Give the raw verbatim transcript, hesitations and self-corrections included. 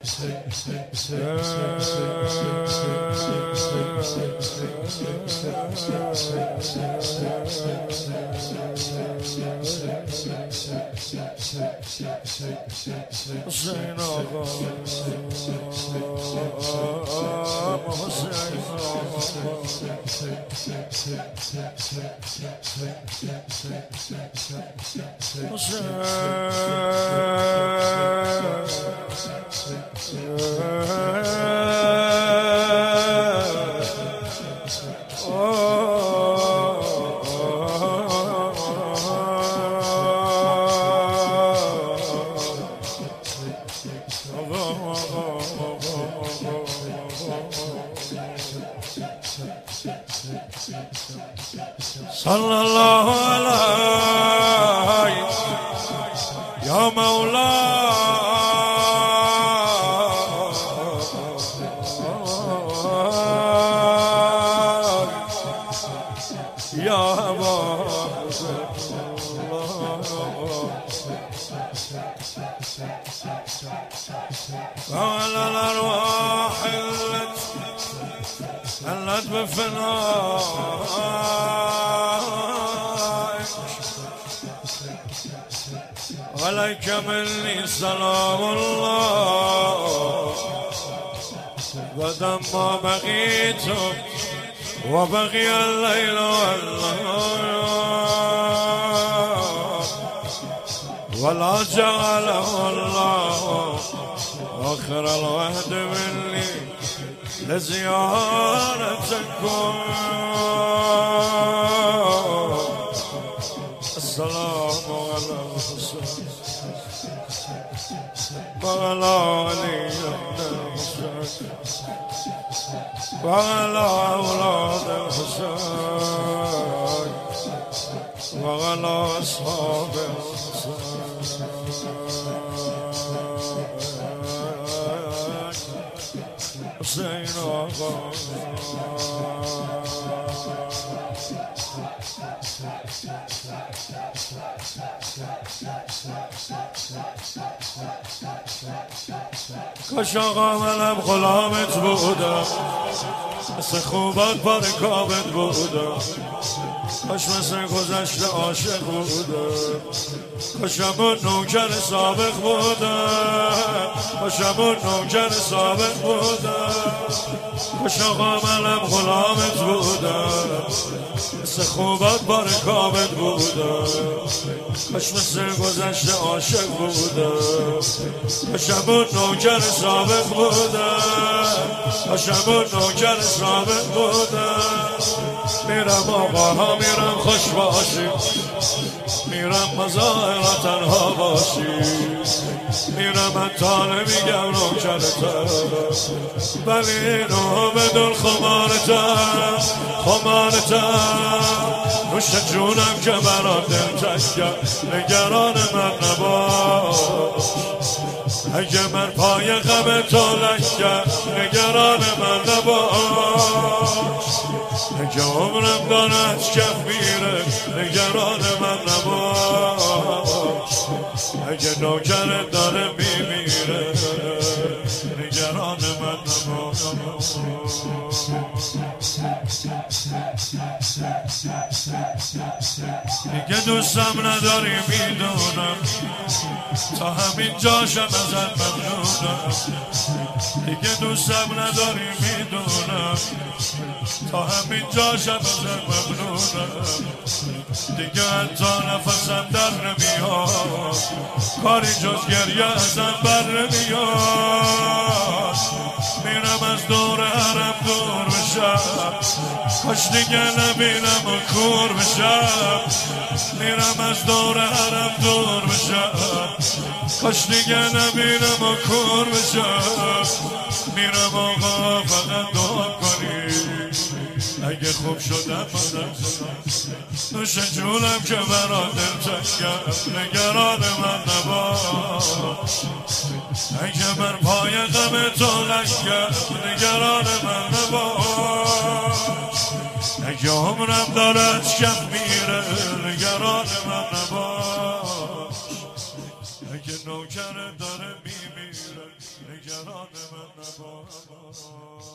حسین آقا حسین صلى الله عليه يا مولاي يا أبا وعلى الأرواح التي هلت بفنائك عليك مني سلام الله غدا ما بقيت وبقي الليل والنهار ولا جعله الله آخر الوهد مني لزيارتكم السلام على الحسين وعلى علي بن الحسين وعلى أولاد الحسين وعلى أصحاب الحسين حسين آقا کاش آقا منم غلامت بودم مثل خوبت برکابت بودم کاش مثل گذشته عاشق بودم کاشم اون نوکر سابق بودم کاشم اون نوکر سابق بودم کاش آقا منم غلامت بودم مثل خوبت برکابت بودم کاش مثل گذشته عاشق بودم کاشم اون نوکر سابق بودم کاشم اون نوکر سابق بودم میرم آقا ها میرم خوش باشی میرم مزایر تنها باشی میرم من تا نمیگم نوکرتم ولی اینو بدون خمارتم خمارتم نوش جونم که برات دل تشکر نگران من نباش اگه من پای غم تو لشکر نگران من نباش اگه عمرم داره از کف میره نگران من نباش اگه نوکرت داره میمیره نگران من نباش دیگه دوستم نداری میدونم تا همین جاشم ازت ممنونم دیگه دوستم نداری میدونم تا همین جاشم ازت ممنونم دیگه حتی نفسم در نمیاد کاری جز گریه ازم بر نمیاد میرم از دور حرم دور بشم کاش دیگه نبینم و کور بشم میرم از دور حرم دور بشم کاش دیگه نبینم و کور بشم میرم آقا فقط دعا کنی اگه خوب شدم مادم نوش جونم که برات دل تشکر نگران من نباش اگه من پای غم تو لشکر نگران من نباش اگه عمرم داره از کف میره نگران من نباش اگه نوکر داره میمیره نگران من نباش.